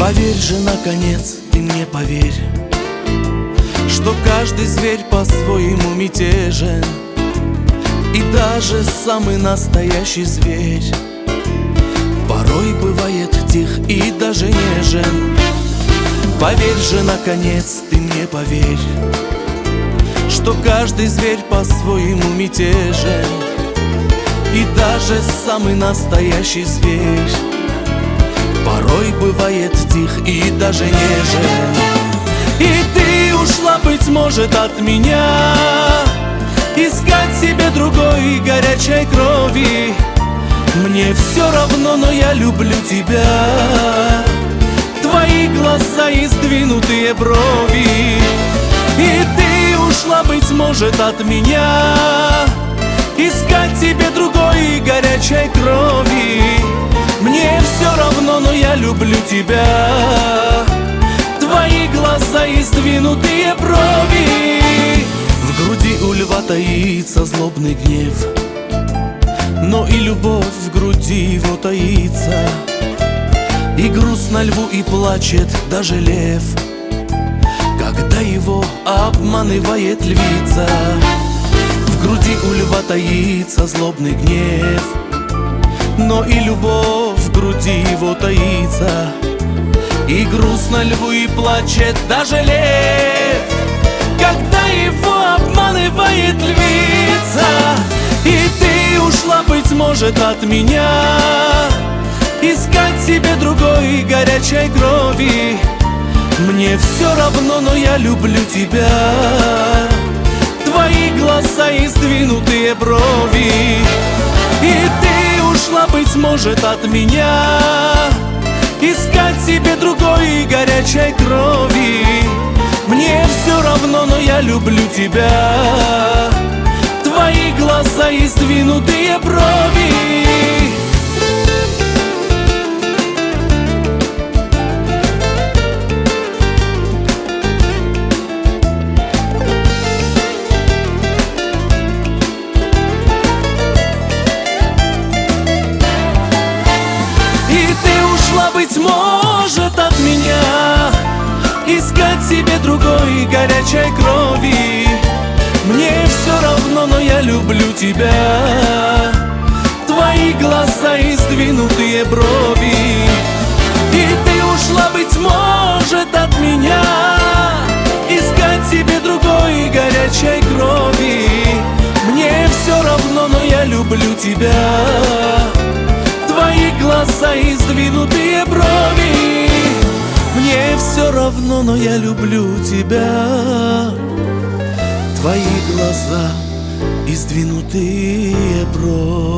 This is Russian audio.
Поверь же, наконец, ты мне поверь, что каждый зверь по-своему мятежен, и даже самый настоящий зверь порой бывает тих и даже нежен. Поверь же, наконец, ты мне поверь, что каждый зверь по-своему мятежен, и даже самый настоящий зверь порой бывает тих и даже нежен. И ты ушла, быть может, от меня, искать себе другой горячей крови. Мне все равно, но я люблю тебя, твои глаза и сдвинутые брови. И ты ушла, быть может, от меня, искать себе другой горячей крови. Мне все равно, но я люблю тебя, твои глаза и сдвинутые брови. В груди у льва таится злобный гнев, но и любовь в груди его таится. И грустно льву, и плачет даже лев, когда его обманывает львица. В груди у льва таится злобный гнев, но и любовь в груди его таится. И грустно льву, и плачет даже лев, когда его обманывает львица. И ты ушла, быть может, от меня, искать себе другой горячей крови. Мне все равно, но я люблю тебя, твои глаза и сдвинутые брови. И ты ушла, быть может, от меня, искать себе другой горячей крови. Мне все равно, но я люблю тебя, твои глаза и сдвинутые брови. Быть может, от меня, искать себе другой горячей крови. Мне все равно, но я люблю тебя, твои глаза и сдвинутые брови. И ты ушла, быть может, от меня, искать себе другой горячей крови. Мне все равно, но я люблю тебя, твои глаза и сдвинутые брови. Мне все равно, но я люблю тебя, твои глаза и сдвинутые брови.